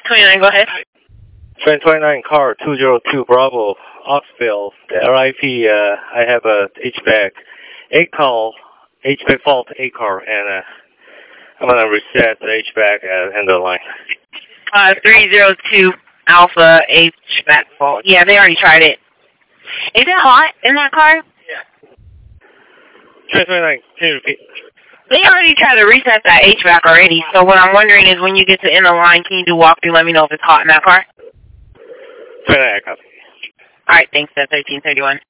29, go ahead. Train 29, car 202 Bravo, Oxville. The RIP, I have a HVAC. HVAC fault, A-car, and I'm going to reset the HVAC end of the line. 302 Alpha HVAC fault. Yeah, they already tried it. Is it hot in that car? Yeah. Train 29, can you repeat? They already tried to reset that HVAC already, so what I'm wondering is when you get to the end of the line, can you do walkthrough, let me know if it's hot in that car? 29, I copy. Alright, thanks, 1331.